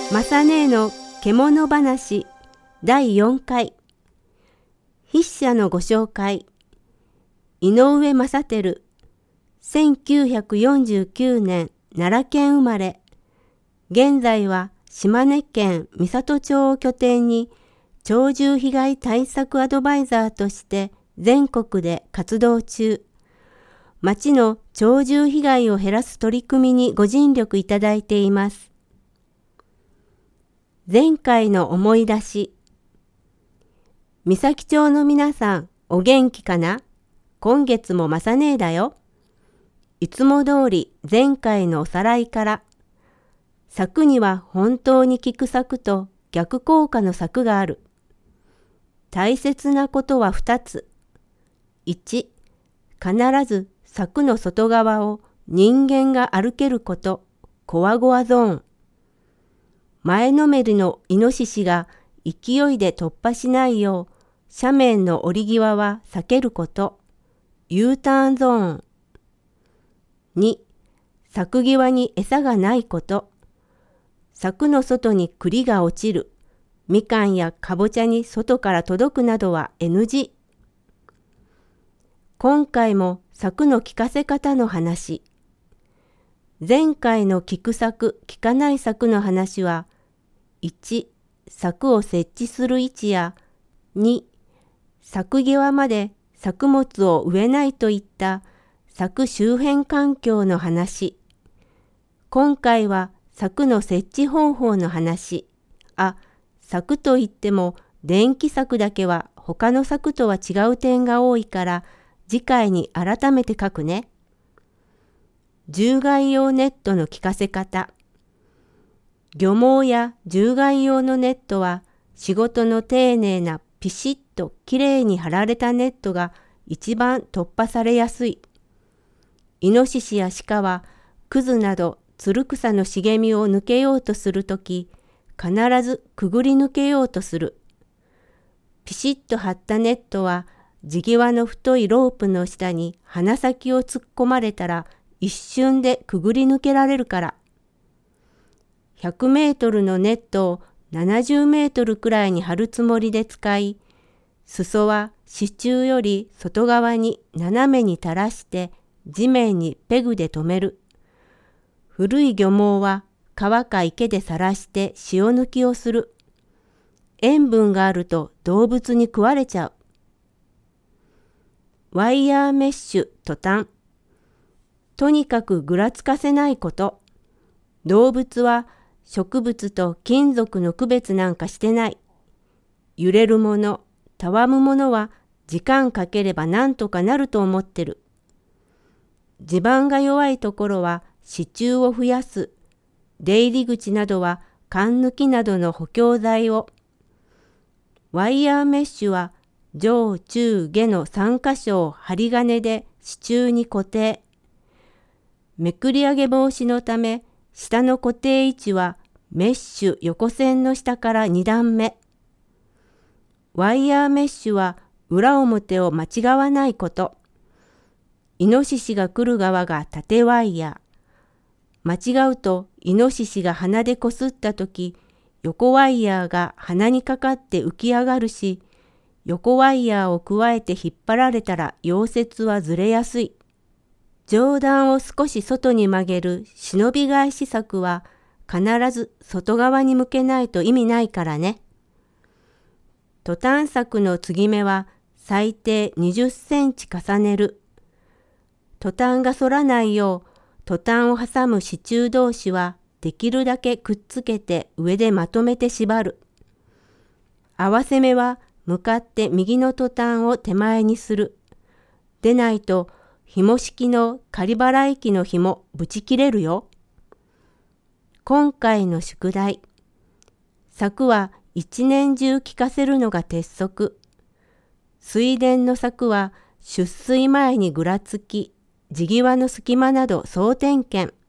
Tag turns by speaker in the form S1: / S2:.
S1: マサ姉の獣話第4回。筆者のご紹介。井上正輝、1949年奈良県生まれ。現在は島根県美郷町を拠点に鳥獣被害対策アドバイザーとして全国で活動中。町の鳥獣被害を減らす取り組みにご尽力いただいています。前回の思い出し。三崎町の皆さん、お元気かな？今月もまさねえだよ。いつも通り前回のおさらいから。策には本当に効く策と逆効果の策がある。大切なことは2つ。1、必ず柵の外側を人間が歩けること、コアゴアゾーン。前のめりのイノシシが勢いで突破しないよう、斜面の折り際は避けること、U ターンゾーン。2、柵際に餌がないこと。柵の外に栗が落ちる、みかんやかぼちゃに外から届くなどは NG。今回も柵の効かせ方の話。前回の効く柵、効かない柵の話は、1、柵を設置する位置や、2、柵際まで作物を植えないといった柵周辺環境の話。今回は柵の設置方法の話。柵といっても電気柵だけは他の柵とは違う点が多いから次回に改めて書くね。獣害用ネットの効かせ方。漁網や獣害用のネットは仕事の丁寧なピシッときれいに張られたネットが一番突破されやすい。イノシシやシカはクズなどつる草の茂みを抜けようとするとき、必ずくぐり抜けようとする。ピシッと張ったネットは地際の太いロープの下に鼻先を突っ込まれたら一瞬でくぐり抜けられるから。100メートルのネットを70メートルくらいに張るつもりで使い、裾は支柱より外側に斜めに垂らして地面にペグで留める。古い漁網は川か池でさらして塩抜きをする。塩分があると動物に食われちゃう。ワイヤーメッシュトタン。とにかくぐらつかせないこと。動物は植物と金属の区別なんかしてない。揺れるもの、たわむものは時間かければなんとかなると思ってる。地盤が弱いところは支柱を増やす。出入り口などは缶抜きなどの補強材を。ワイヤーメッシュは上中下の3箇所を針金で支柱に固定。めくり上げ防止のため、下の固定位置はメッシュ横線の下から2段目。ワイヤーメッシュは裏表を間違わないこと。イノシシが来る側が縦ワイヤー。間違うとイノシシが鼻でこすったとき、横ワイヤーが鼻にかかって浮き上がるし、横ワイヤーを加えて引っ張られたら溶接はずれやすい。上段を少し外に曲げる忍び返し柵は必ず外側に向けないと意味ないからね。トタン柵の継ぎ目は最低20センチ重ねる。トタンが反らないようトタンを挟む支柱同士はできるだけくっつけて上でまとめて縛る。合わせ目は向かって右のトタンを手前にする。でないと紐式の仮払い機の紐ぶち切れるよ。今回の宿題。柵は一年中効かせるのが鉄則。水田の柵は出水前にぐらつき、地際の隙間など総点検。